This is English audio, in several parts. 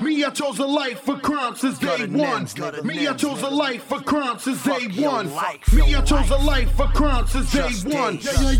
Me, I chose a life for crime since day one. Me, I chose a life for crime since day one. Me, I chose a life for crime since day one.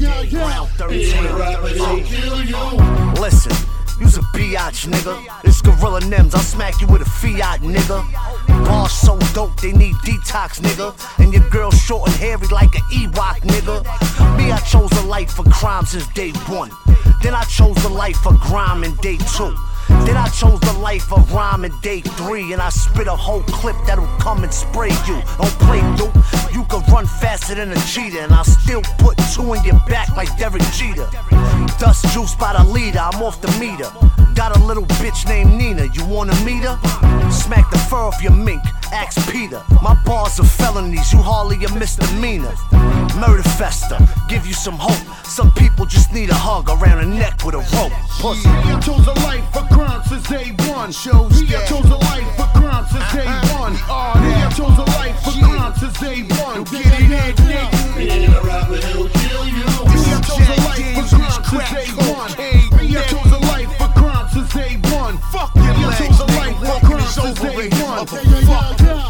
Listen, you's a biatch, nigga. It's Gorilla Nems, I'll smack you with a Fiat, nigga. Bars so dope, they need detox, nigga. And your girl short and hairy like an Ewok, nigga. Me, I chose a life for crime since day one. Then I chose the life for grime in day two. Then I chose the life of rhyme in day 3. And I spit a whole clip that'll come and spray you. Don't play dude, you can run faster than a cheetah. And I'll still put 2 in your back like Derek Jeter. Dust juice by the leader, I'm off the meter. Got a little bitch named Nina, you wanna meet her? Smack the fur off your mink, ask Peter. My bars are felonies, you hardly a misdemeanor. Murder fester, give you some hope. Some people just need a hug around the neck with a rope. Pussy. Me, I chose a life for crime since day one. Me, I chose a life for crime since day one. Me, I chose a life for crime since day one. Get it in, nigga. Me, I chose a life for crime since day one. Me, I chose a life for crime since day one. Fuck your legs, I chose a life for crime since day one.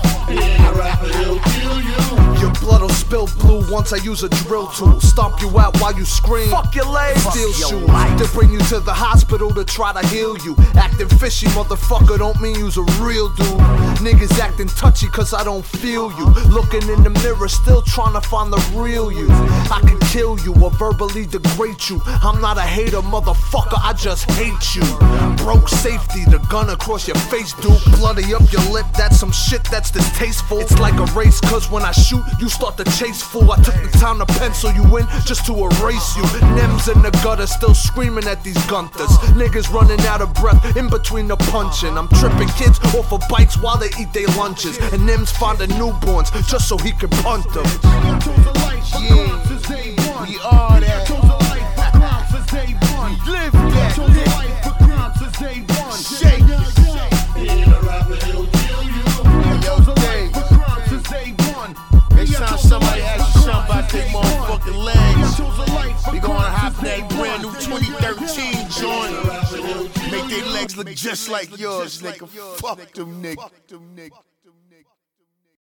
Your blood'll spill blue once I use a drill tool. Stomp you out while you scream. Fuck your legs. Steel shoes to bring you to the hospital to try to heal you. Acting fishy, motherfucker, don't mean you's a real dude. Niggas acting touchy cause I don't feel you. Looking in the mirror, still trying to find the real you. I can kill you or verbally degrade you. I'm not a hater, motherfucker, I just hate you. Broke safety, the gun across your face, dude. Bloody up your lip, that's some shit that's distasteful. It's like a race, cause when I shoot, you start to chase, fool. I took the time to pencil you in just to erase you. Nems in the gutter still screaming at these gunters. Niggas running out of breath in between the punching. I'm tripping kids off of bikes while they eat their lunches. And Nems finding newborns just so he can punt them. We are that. I chose a life for crime since day one. Live that. I chose a life for crime since day one. Shake it. Next time somebody asks you something about their motherfucking legs, we gonna hop that brand new 2013 joint. Make their legs look just like yours, nigga. Fuck them niggas.